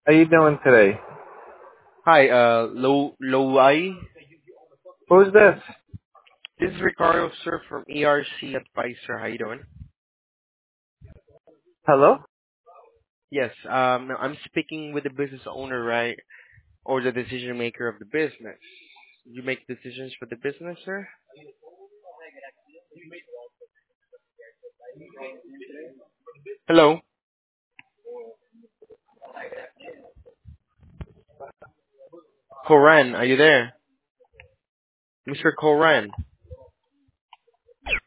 How you doing today? Hi, Lowai. Who's this? This is Ricardo, sir, from ERC Advisor. How you doing? Hello? Yes, I'm speaking with the business owner, right? Or the decision maker of the business. You make decisions for the business, sir? Hello? Koran, are you there? Mr. Koran.